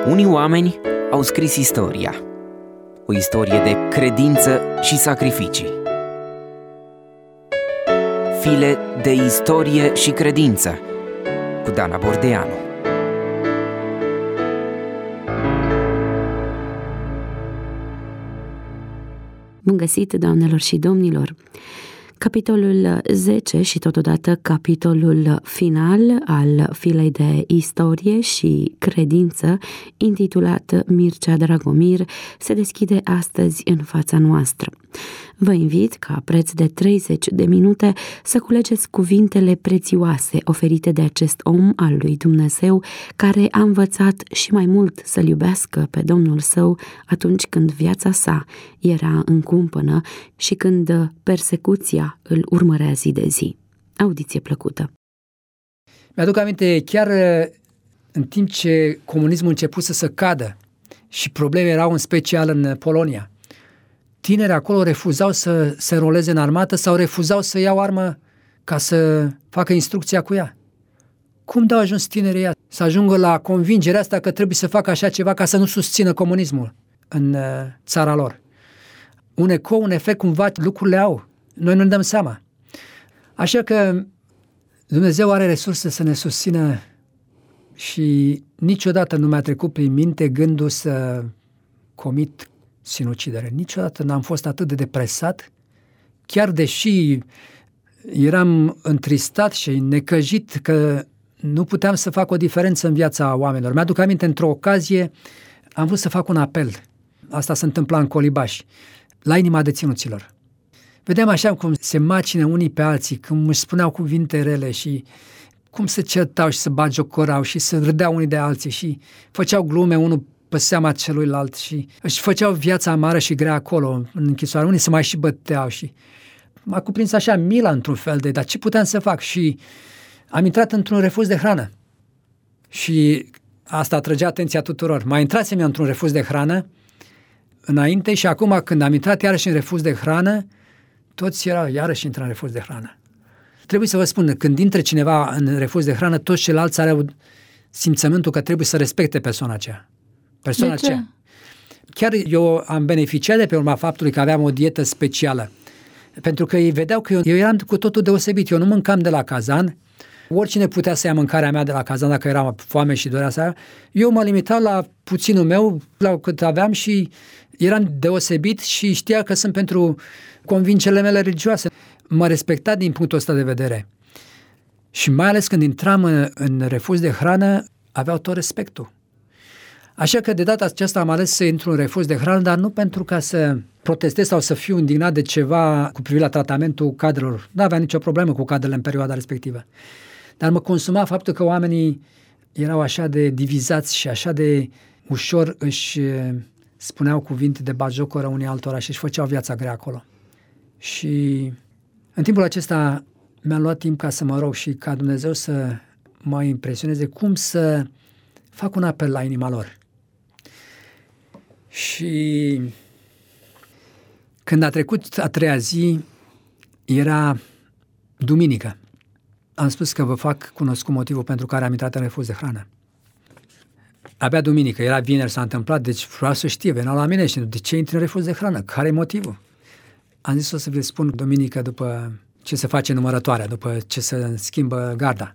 Unii oameni au scris istoria, o istorie de credință și sacrificii. File de istorie și credință cu Dana Bordeanu. Bun găsit, doamnelor și domnilor! Capitolul 10 și totodată capitolul final al filei de istorie și credință, intitulat Mircea Dragomir, se deschide astăzi în fața noastră. Vă invit ca preț de 30 de minute să culegeți cuvintele prețioase oferite de acest om al lui Dumnezeu, care a învățat și mai mult să-L iubească pe Domnul său atunci când viața sa era în cumpănă și când persecuția îl urmărea zi de zi. Audiție plăcută! Mi-aduc aminte, chiar în timp ce comunismul începuse să cadă și probleme erau în special în Polonia, tinerii acolo refuzau să se înroleze în armată sau refuzau să iau armă ca să facă instrucția cu ea. Cum de-au ajuns tinerii ăia să ajungă la convingerea asta că trebuie să facă așa ceva ca să nu susțină comunismul în țara lor? Un ecou, un efect, cumva lucrurile au. Noi nu ne dăm seama. Așa că Dumnezeu are resurse să ne susțină și niciodată nu mi-a trecut prin minte gândul să comit sinucidere. Niciodată n-am fost atât de depresat, chiar deși eram întristat și necăjit că nu puteam să fac o diferență în viața oamenilor. Mi-aduc aminte, într-o ocazie, am vrut să fac un apel. Asta se întâmpla în Colibaș, la inima deținuților. Vedeam așa cum se macină unii pe alții, cum își spuneau cuvinte rele și cum se certau și se bagiocorau și se râdeau unii de alții și făceau glume unul pe seama celuilalt și își făceau viața amară și grea acolo, în închisoare. Unii se mai și băteau și m-a cuprins așa mila într-un fel dar ce puteam să fac? Și am intrat într-un refuz de hrană. Și asta atrăgea atenția tuturor. Mai intrasem eu într-un refuz de hrană înainte și acum când am intrat iarăși în refuz de hrană, toți erau iarăși intră în refuz de hrană. Trebuie să vă spun, când intră cineva în refuz de hrană, toți ceilalți au simțământul că trebuie să respecte persoana aceea. De ce? Chiar eu am beneficiat de pe urma faptului că aveam o dietă specială. Pentru că ei vedeau că eu eram cu totul deosebit. Eu nu mâncam de la cazan. Oricine putea să ia mâncarea mea de la cazan dacă era foame și dorea să ia. Eu mă limitau la puținul meu, la cât aveam și eram deosebit și știa că sunt pentru convingerile mele religioase. Mă respecta din punctul ăsta de vedere. Și mai ales când intram în refuz de hrană, aveau tot respectul. Așa că de data aceasta am ales să intru în refuz de hrană, dar nu pentru ca să protestez sau să fiu indignat de ceva cu privire la tratamentul cadrelor. Nu aveam nicio problemă cu cadrele în perioada respectivă. Dar mă consuma faptul că oamenii erau așa de divizați și așa de ușor își spuneau cuvinte de batjocoră unii altora și își făceau viața grea acolo. Și în timpul acesta mi-am luat timp ca să mă rog și ca Dumnezeu să mă impresioneze cum să fac un apel la inima lor. Și când a trecut a treia zi, era duminică. Am spus că vă fac cunoscut motivul pentru care am intrat în refuz de hrană. Abia duminică, era vineri, s-a întâmplat, deci vreau să știe, veneau la mine și de ce intri în refuz de hrană? Care e motivul? Am zis o să vă spun duminică după ce se face numărătoarea, după ce se schimbă garda.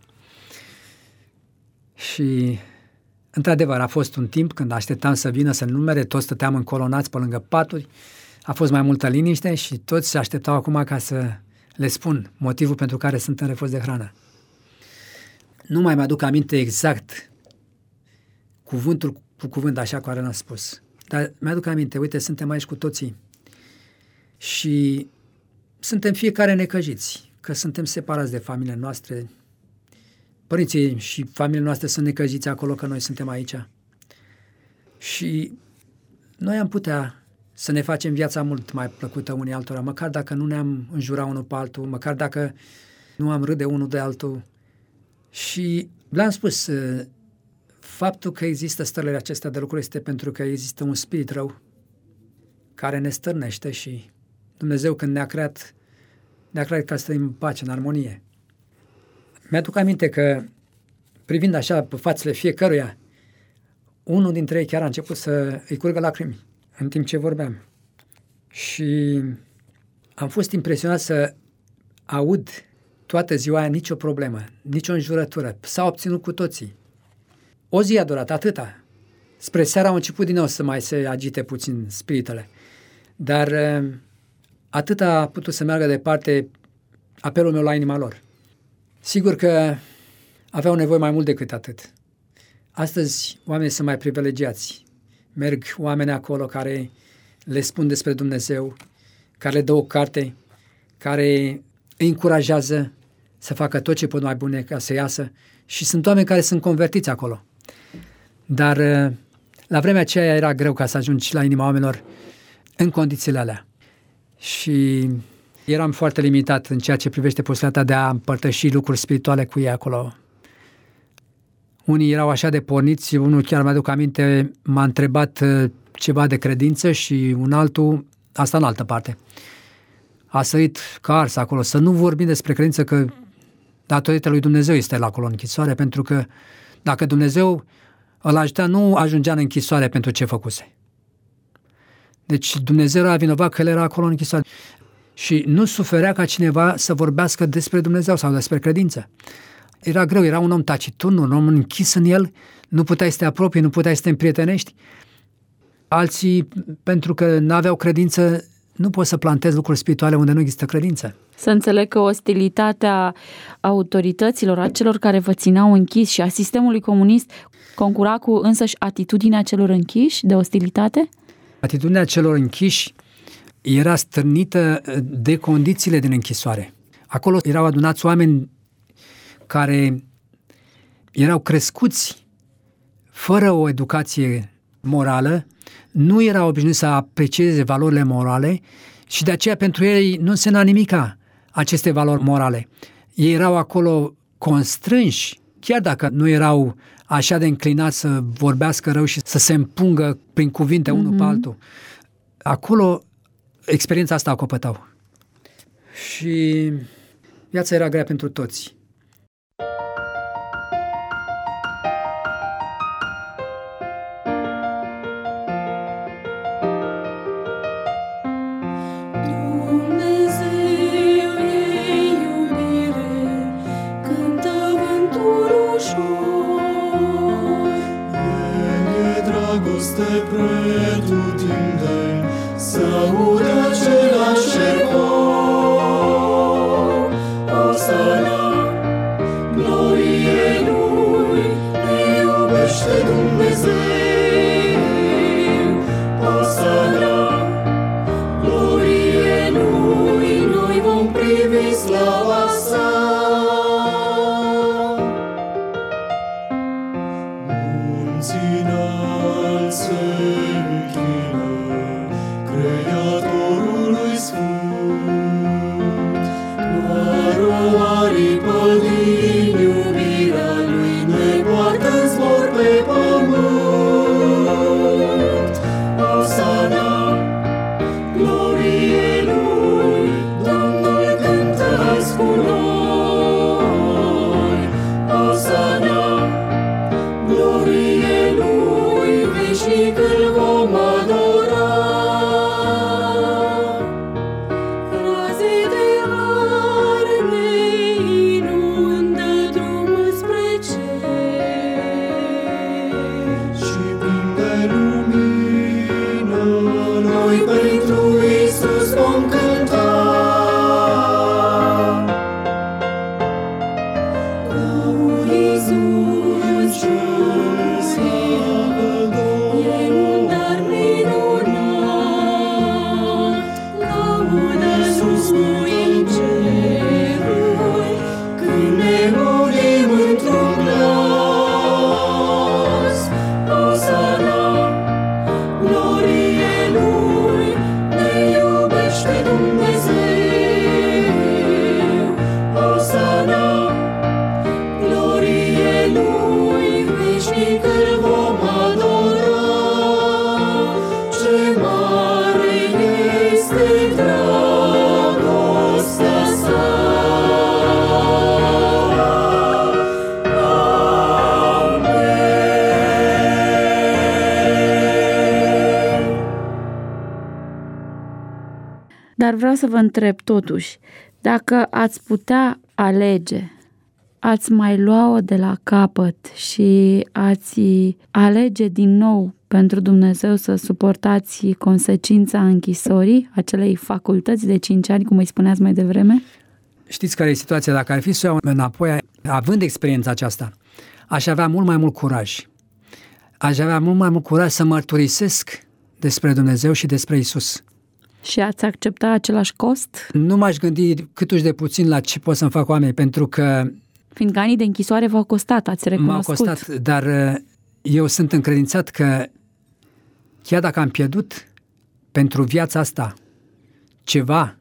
Și într-adevăr, a fost un timp când așteptam să vină să numere, toți stăteam încolonați pe lângă paturi, a fost mai multă liniște și toți se așteptau acum ca să le spun motivul pentru care sunt în refuz de hrană. Nu mai mi-aduc aminte exact cuvântul cu cuvânt așa care l-am spus, dar mi-aduc aminte, uite, suntem aici cu toții și suntem fiecare necăjiți, că suntem separați de familiile noastre. Părinții și familiile noastre sunt necăjiți acolo, că noi suntem aici. Și noi am putea să ne facem viața mult mai plăcută unii altora, măcar dacă nu ne-am înjurat unul pe altul, măcar dacă nu am râde unul de altul. Și le-am spus, faptul că există stările acestea de lucruri este pentru că există un spirit rău care ne stârnește și Dumnezeu când ne-a creat ca să trăim în pace, în armonie. Mi-aduc aminte că, privind așa pe fațele fiecăruia, unul dintre ei chiar a început să îi curgă lacrimi în timp ce vorbeam. Și am fost impresionat să aud toată ziua aia nicio problemă, nicio înjurătură. S-au obținut cu toții. O zi a durat, atâta. Spre seara au început din nou să mai se agite puțin spiritele. Dar atâta a putut să meargă departe apelul meu la inima lor. Sigur că aveau nevoie mai mult decât atât. Astăzi oamenii sunt mai privilegiați. Merg oameni acolo care le spun despre Dumnezeu, care le dă o carte, care îi încurajează să facă tot ce pot mai bune ca să iasă și sunt oameni care sunt convertiți acolo. Dar la vremea aceea era greu ca să ajungi la inima oamenilor în condițiile alea. Și eram foarte limitat în ceea ce privește posibilitatea de a împărtăși lucruri spirituale cu ei acolo. Unii erau așa de porniți, unul chiar mi-aduc aminte, m-a întrebat ceva de credință și un altul, asta în altă parte. A sărit ca ars acolo, să nu vorbim despre credință, că datorită lui Dumnezeu este la acolo în închisoare, pentru că dacă Dumnezeu îl ajuta, nu ajungea în închisoare pentru ce făcuse. Deci Dumnezeu era vinovat că el era acolo în închisoare. Și nu suferea ca cineva să vorbească despre Dumnezeu sau despre credință. Era greu, era un om taciturn, un om închis în el, nu puteai să te apropii, nu puteai să te împrietenești. Alții, pentru că nu aveau credință, nu poți să plantezi lucruri spirituale unde nu există credință. Să înțeleg că ostilitatea autorităților, a celor care vă țineau închis și a sistemului comunist concura cu însăși atitudinea celor închiși de ostilitate? Atitudinea celor închiși era stârnită de condițiile din închisoare. Acolo erau adunați oameni care erau crescuți fără o educație morală, nu erau obișnuiți să aprecieze valorile morale și de aceea pentru ei nu însemna nimica aceste valori morale. Ei erau acolo constrânși, chiar dacă nu erau așa de înclinați să vorbească rău și să se împungă prin cuvinte unul pe altul. Acolo experiența asta o căpătau. Și viața era grea pentru toți. Pretutindeni, să audă același ecou. Osana, glorie Lui, ne iubește Dumnezeu. Osana, glorie Lui, noi vom privi slava sa. Munții înalți se închină Creatorului Sfânt. Doar o aripă din iubirea Lui ne poartă în zbor pe pământ. Osana, glorie Lui, Domnul cântă azi cu noi. Osana, glorie Lui, veșnic îl vom Dar vreau să vă întreb totuși, dacă ați putea alege, ați mai lua-o de la capăt și ați alege din nou pentru Dumnezeu să suportați consecința închisorii, acelei facultăți de 5 ani, cum îi spuneați mai devreme? Știți care e situația? Dacă ar fi să o iau înapoi, având experiența aceasta, aș avea mult mai mult curaj. Aș avea mult mai mult curaj să mărturisesc despre Dumnezeu și despre Isus. Și ați accepta același cost? Nu m-aș gândi câtuși de puțin la ce pot să-mi fac oamenii, pentru că... Fiindcă anii de închisoare v-au costat, ați recunoscut. M-au costat, dar eu sunt încredințat că chiar dacă am pierdut pentru viața asta ceva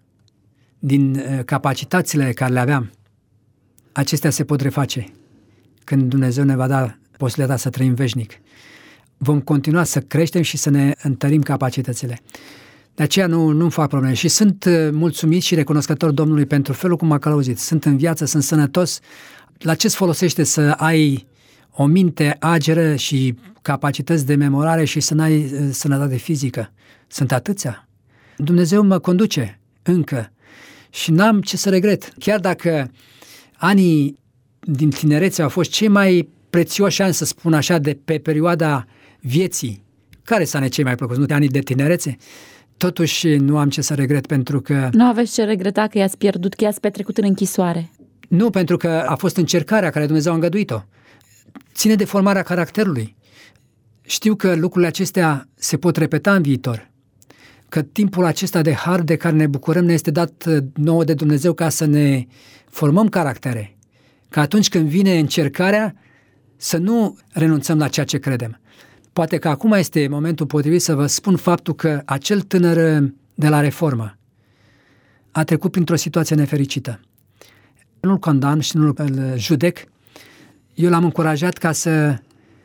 din capacitățile care le aveam, acestea se pot reface când Dumnezeu ne va da posibilitatea să trăim veșnic. Vom continua să creștem și să ne întărim capacitățile. De aceea nu-mi fac probleme și sunt mulțumit și recunoscător Domnului pentru felul cum m-a călăuzit. Sunt în viață, sunt sănătos. La ce-ți folosește să ai o minte ageră și capacități de memorare și să n-ai sănătate fizică? Sunt atâția. Dumnezeu mă conduce încă și n-am ce să regret. Chiar dacă anii din tinerețe au fost cei mai prețioși ani, să spun așa, de pe perioada vieții, care sunt cei mai plăcuți, nu anii de tinerețe, totuși nu am ce să regret pentru că... Nu aveți ce regreta că i-ați pierdut, că i-ați petrecut în închisoare. Nu, pentru că a fost încercarea care Dumnezeu a îngăduit-o. Ține de formarea caracterului. Știu că lucrurile acestea se pot repeta în viitor, că timpul acesta de har de care ne bucurăm ne este dat nouă de Dumnezeu ca să ne formăm caractere, că atunci când vine încercarea să nu renunțăm la ceea ce credem. Poate că acum este momentul potrivit să vă spun faptul că acel tânăr de la Reformă a trecut printr-o situație nefericită. Nu-l condamn și nu-l judec. Eu l-am încurajat ca să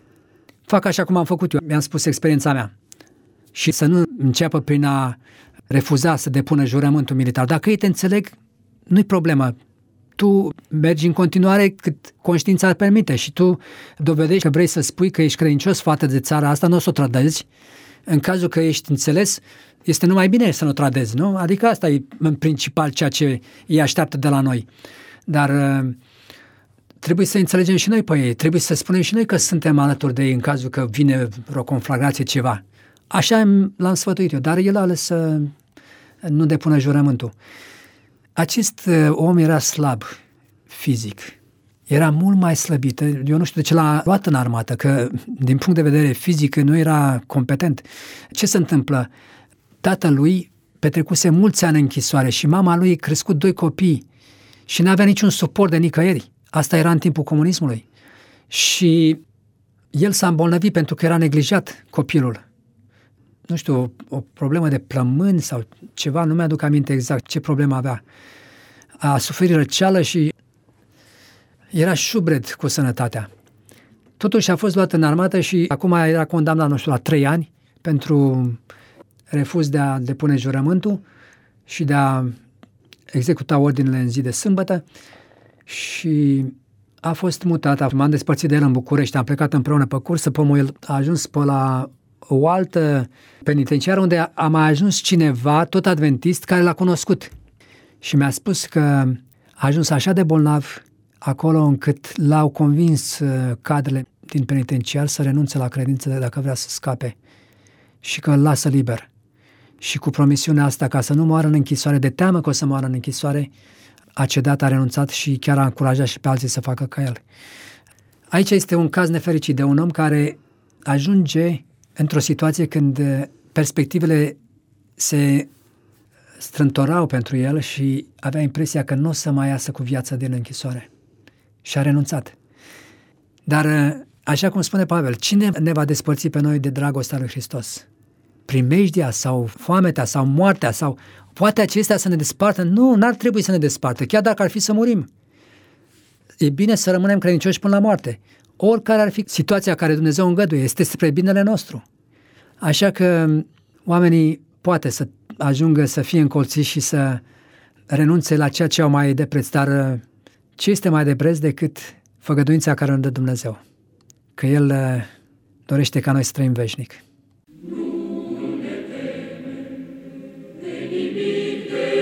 fac așa cum am făcut eu. Mi-am spus experiența mea. Și să nu înceapă prin a refuza să depună jurământul militar. Dacă ei te înțeleg, nu-i problemă. Tu mergi în continuare cât conștiința permite și tu dovedești că vrei să spui că ești credincios față de țara asta, nu o să o trădezi. În cazul că ești înțeles, este numai bine să nu o trădezi, nu? Adică asta e în principal ceea ce ei așteaptă de la noi. Dar trebuie să înțelegem și noi pe ei, trebuie să spunem și noi că suntem alături de ei în cazul că vine o conflagrație, ceva. Așa l-am sfătuit eu, dar el a ales să nu depună jurământul. Acest om era slab fizic, era mult mai slăbit. Eu nu știu de ce l-a luat în armată, că din punct de vedere fizic nu era competent. Ce se întâmplă? Tatălui petrecuse mulți ani în închisoare și mama lui crescut 2 copii și n-avea niciun suport de nicăieri. Asta era în timpul comunismului. Și el s-a îmbolnăvit pentru că era neglijat copilul. Nu știu, o problemă de plămâni sau ceva, nu mi-aduc aminte exact ce problemă avea. A suferit răceală și era șubred cu sănătatea. Totuși a fost luat în armată și acum era condamnat, nu știu, la 3 ani pentru refuz de a depune jurământul și de a executa ordinele în zi de sâmbătă și a fost mutat. M-am despărțit de el în București, am plecat împreună pe cursă, pomul el a ajuns pe la o altă penitenciară unde a mai ajuns cineva, tot adventist, care l-a cunoscut. Și mi-a spus că a ajuns așa de bolnav acolo încât l-au convins cadrele din penitenciar să renunțe la credință dacă vrea să scape și că îl lasă liber. Și cu promisiunea asta, ca să nu moară în închisoare, de teamă că o să moară în închisoare, a cedat, a renunțat și chiar a încurajat și pe alții să facă ca el. Aici este un caz nefericit de un om care ajunge într-o situație când perspectivele se strântorau pentru el și avea impresia că nu o să mai iasă cu viața din închisoare. Și a renunțat. Dar, așa cum spune Pavel, cine ne va despărți pe noi de dragostea lui Hristos? Primejdia sau foametea sau moartea sau poate acestea să ne despartă? Nu, n-ar trebui să ne despartă, chiar dacă ar fi să murim. E bine să rămânem credincioși până la moarte. Oricare ar fi situația care Dumnezeu îngăduie, este spre binele nostru. Așa că oamenii poate să ajungă să fie încolțiți și să renunțe la ceea ce au mai de preț, dar ce este mai de preț decât făgăduința care ne dă Dumnezeu? Că El dorește ca noi să trăim veșnic. Nu ne teme de nimic, de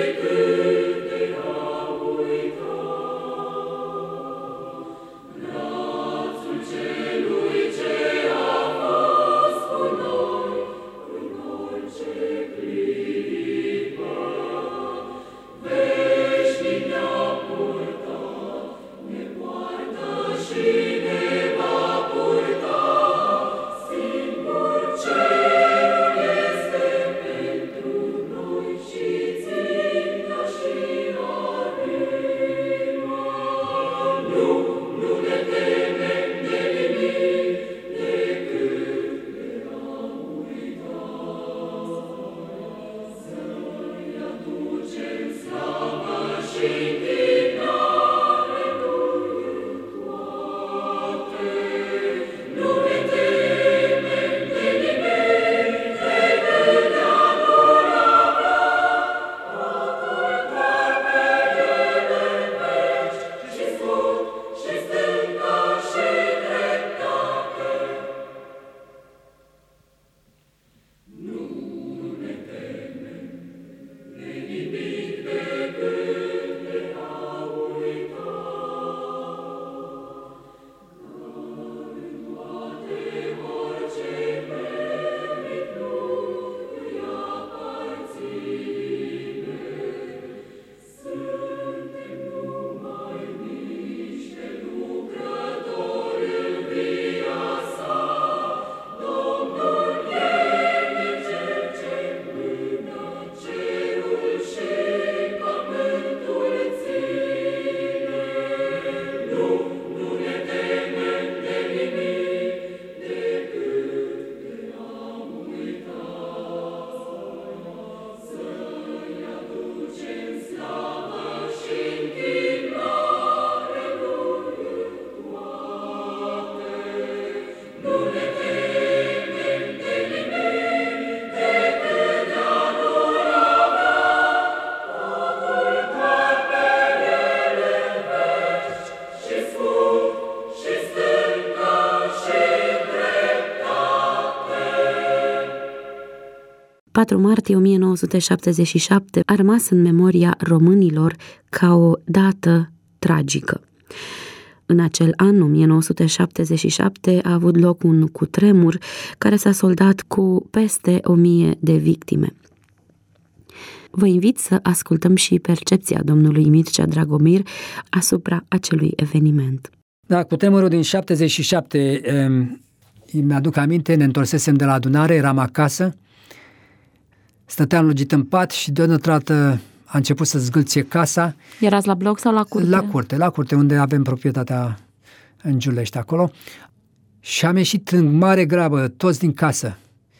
4 martie 1977 a rămas în memoria românilor ca o dată tragică. În acel an, 1977, a avut loc un cutremur care s-a soldat cu peste 1000 de victime. Vă invit să ascultăm și percepția domnului Mircea Dragomir asupra acelui eveniment. Da, cutremurul din 77, mi-aduc aminte, ne întorsesem de la adunare, eram acasă, stăteam lungit în pat și deodată a început să zgâlție casa. Erați la bloc sau la curte? La curte, unde avem proprietatea în Giulești, acolo. Și am ieșit în mare grabă, toți din casă.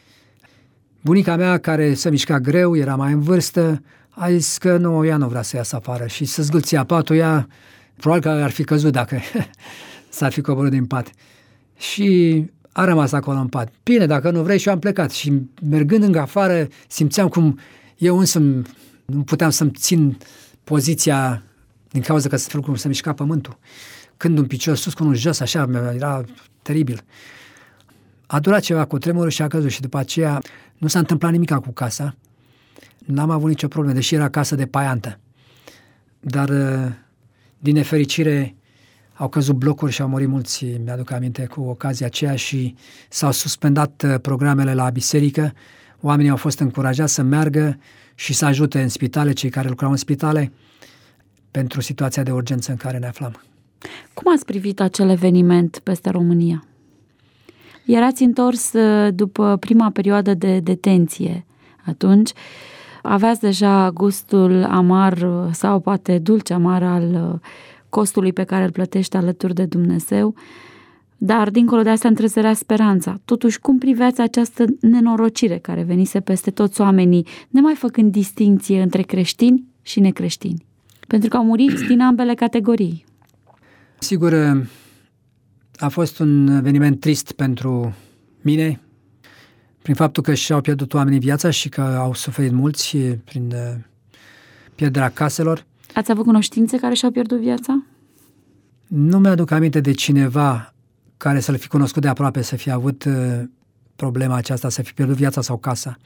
Bunica mea, care se mișca greu, era mai în vârstă, a zis că ea nu vrea să iasă afară și să zgâlția patul, ea probabil că ar fi căzut dacă s-ar fi coborât din pat. Și a rămas acolo în pat. Bine, dacă nu vrei, și eu am plecat. Și mergând în afară, simțeam cum eu însumi nu puteam să-mi țin poziția din cauza că se mișca pământul. Când un picior sus, cu unul jos, așa, era teribil. A durat ceva cu tremurul și a căzut și după aceea nu s-a întâmplat nimic cu casa. N-am avut nicio problemă, deși era casă de paiantă. Dar, din nefericire, au căzut blocuri și au murit mulți, mi-aduc aminte, cu ocazia aceea și s-au suspendat programele la biserică. Oamenii au fost încurajați să meargă și să ajute în spitale, cei care lucrau în spitale, pentru situația de urgență în care ne aflam. Cum ați privit acel eveniment peste România? Erați întors după prima perioadă de detenție. Atunci aveați deja gustul amar sau poate dulce-amar al costului pe care îl plătești alături de Dumnezeu, dar dincolo de asta întrezărea speranța. Totuși, cum priveați această nenorocire care venise peste toți oamenii, nemai făcând distinție între creștini și necreștini? Pentru că au murit din ambele categorii. Sigur, a fost un eveniment trist pentru mine, prin faptul că și-au pierdut oamenii viața și că au suferit mulți prin pierderea caselor. Ați avut cunoștințe care și-au pierdut viața? Nu mi-aduc aminte de cineva care să-l fi cunoscut de aproape, să fi avut problema aceasta, să fi pierdut viața sau casa.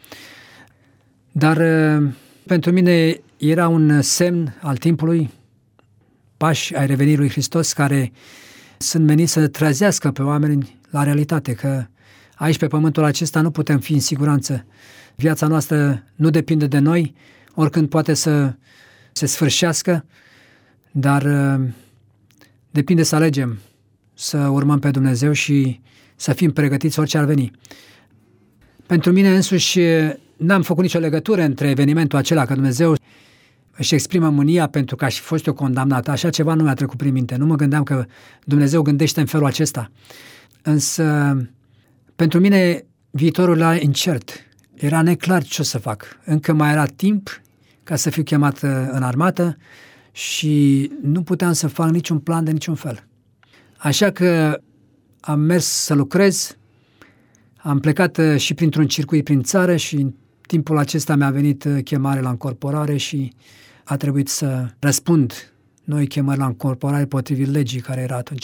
Dar pentru mine era un semn al timpului, pași ai revenirii lui Hristos, care sunt meniți să trezească pe oameni la realitate, că aici pe pământul acesta nu putem fi în siguranță. Viața noastră nu depinde de noi, oricând poate să se sfârșească, dar depinde să alegem să urmăm pe Dumnezeu și să fim pregătiți orice ar veni. Pentru mine însuși n-am făcut nicio legătură între evenimentul acela, că Dumnezeu își exprimă mânia pentru că aș fi fost eu condamnat. Așa ceva nu mi-a trecut prin minte. Nu mă gândeam că Dumnezeu gândește în felul acesta. Însă, pentru mine, viitorul era incert. Era neclar ce o să fac. Încă mai era timp ca să fiu chemat în armată și nu puteam să fac niciun plan de niciun fel. Așa că am mers să lucrez, am plecat și printr-un circuit prin țară și în timpul acesta mi-a venit chemare la încorporare și a trebuit să răspund noi chemări la încorporare potrivit legii care era atunci.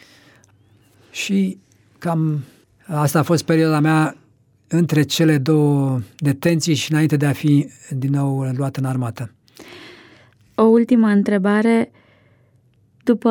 Și cam asta a fost perioada mea între cele două detenții și înainte de a fi din nou luat în armată. O ultimă întrebare. După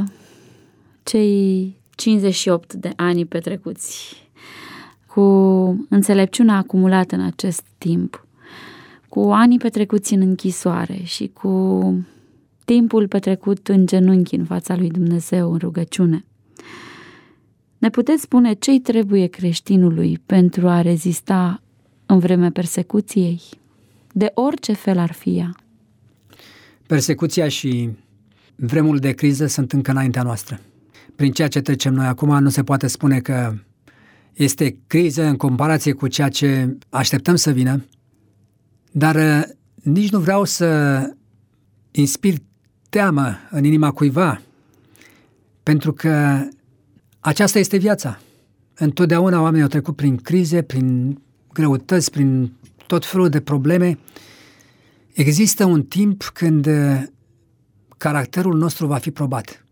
cei 58 de ani petrecuți, cu înțelepciunea acumulată în acest timp, cu anii petrecuți în închisoare și cu timpul petrecut în genunchi în fața lui Dumnezeu, în rugăciune, ne puteți spune ce-i trebuie creștinului pentru a rezista în vremea persecuției, de orice fel ar fi ea? Persecuția și vremurile de criză sunt încă înaintea noastră. Prin ceea ce trecem noi acum, nu se poate spune că este criză în comparație cu ceea ce așteptăm să vină, dar nici nu vreau să inspir teamă în inima cuiva, pentru că aceasta este viața. Întotdeauna oamenii au trecut prin crize, prin greutăți, prin tot felul de probleme. Există un timp când caracterul nostru va fi probat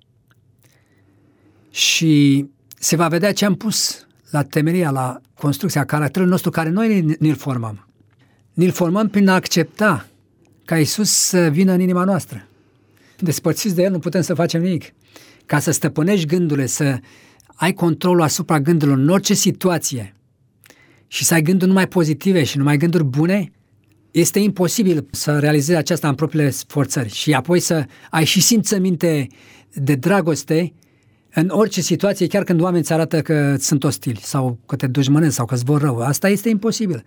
și se va vedea ce am pus la temelia, la construcția caracterului nostru care noi ne-l formăm. Ni-l formăm prin a accepta ca Iisus să vină în inima noastră. Despărțiți de El nu putem să facem nimic. Ca să stăpânești gândurile, să ai controlul asupra gândurilor în orice situație și să ai gânduri numai pozitive și numai gânduri bune, este imposibil să realizezi aceasta în propriile forțări și apoi să ai și simțăminte de dragoste în orice situație, chiar când oamenii îți arată că sunt ostili sau că te dușmănezi sau că îți vor rău. Asta este imposibil.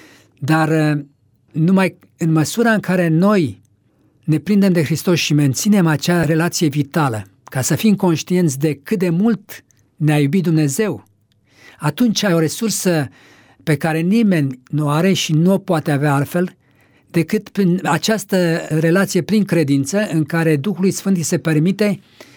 Dar numai în măsura în care noi ne prindem de Hristos și menținem acea relație vitală, ca să fim conștienți de cât de mult ne-a iubit Dumnezeu, atunci ai o resursă pe care nimeni nu are și nu o poate avea altfel decât prin această relație prin credință în care Duhului Sfânt îi se permite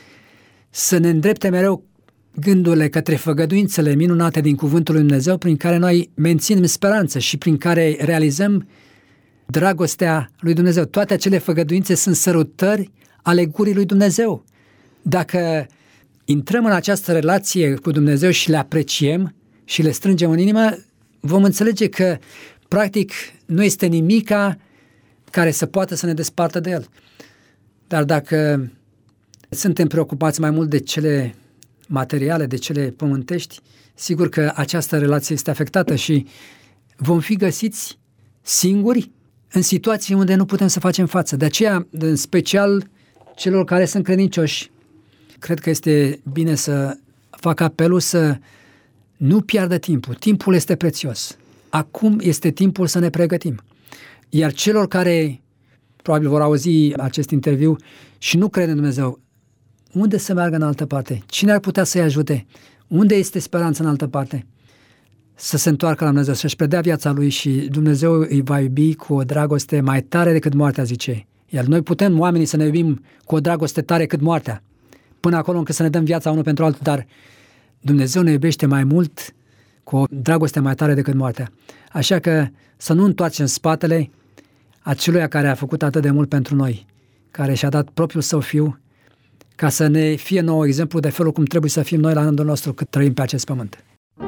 să ne îndrepte mereu gândurile către făgăduințele minunate din Cuvântul lui Dumnezeu, prin care noi menținem speranță și prin care realizăm dragostea lui Dumnezeu. Toate acele făgăduințe sunt sărutări ale gurii lui Dumnezeu. Dacă intrăm în această relație cu Dumnezeu și le apreciem și le strângem în inimă, vom înțelege că, practic, nu este nimica care să poată să ne despartă de El. Dar dacă suntem preocupați mai mult de cele materiale, de cele pământești, sigur că această relație este afectată și vom fi găsiți singuri în situații unde nu putem să facem față. De aceea, în special celor care sunt credincioși, cred că este bine să facă apelul să nu piardă timpul. Timpul este prețios. Acum este timpul să ne pregătim. Iar celor care probabil vor auzi acest interviu și nu cred în Dumnezeu, unde să meargă în altă parte? Cine ar putea să-i ajute? Unde este speranța în altă parte? Să se întoarcă la Dumnezeu, să-și predea viața lui și Dumnezeu îi va iubi cu o dragoste mai tare decât moartea, zice. Iar noi putem, oamenii, să ne iubim cu o dragoste tare cât moartea, până acolo încât să ne dăm viața unul pentru altul, dar Dumnezeu ne iubește mai mult cu o dragoste mai tare decât moartea. Așa că să nu întoarcem spatele aceluia care a făcut atât de mult pentru noi, care și-a dat propriul său fiu, ca să ne fie nou exemplu de felul cum trebuie să fim noi la rândul nostru cât trăim pe acest pământ.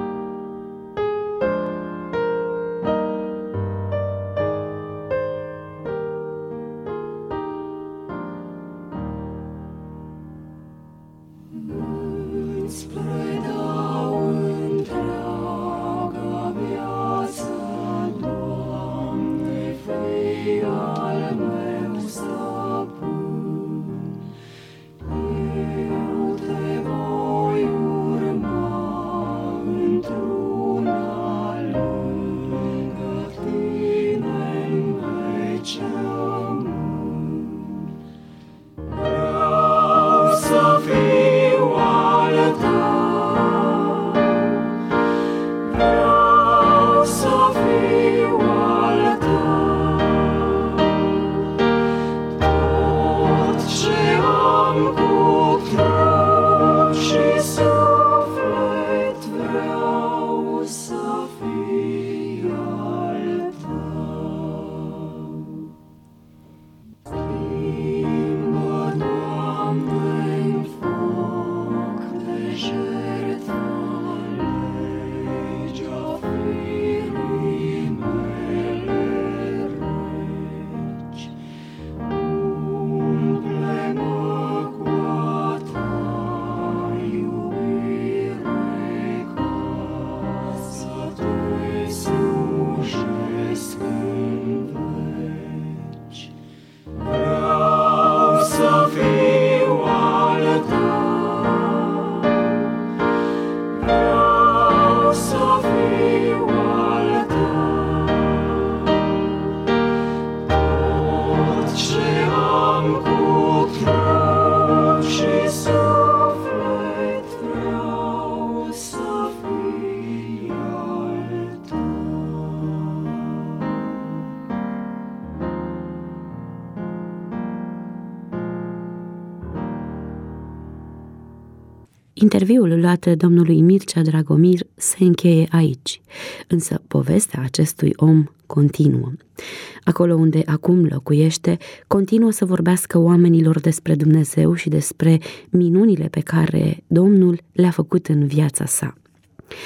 Interviul luat domnului Mircea Dragomir se încheie aici, însă povestea acestui om continuă. Acolo unde acum locuiește, continuă să vorbească oamenilor despre Dumnezeu și despre minunile pe care Domnul le-a făcut în viața sa.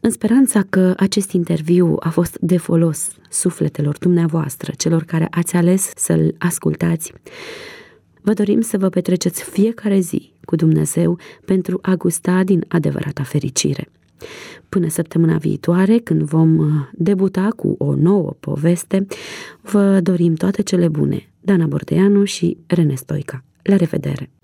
În speranța că acest interviu a fost de folos sufletelor dumneavoastră, celor care ați ales să-l ascultați, vă dorim să vă petreceți fiecare zi cu Dumnezeu pentru a gusta din adevărata fericire. Până săptămâna viitoare, când vom debuta cu o nouă poveste, vă dorim toate cele bune, Dana Bordeanu și Rene Stoica. La revedere!